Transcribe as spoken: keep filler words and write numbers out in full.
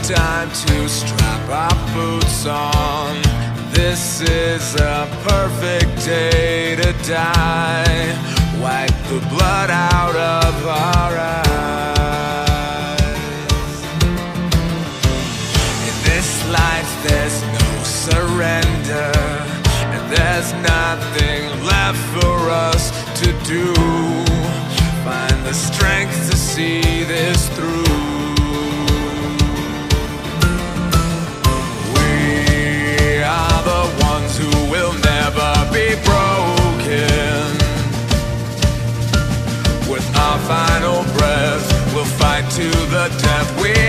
time to strap our boots on. This is a perfect day to die. Wipe the blood out of our eyes. In this life there's no surrender, and there's nothing left for us to do. Find the strength to see this through. We are the ones who will never be broken. With our final breath, we'll fight to the death. We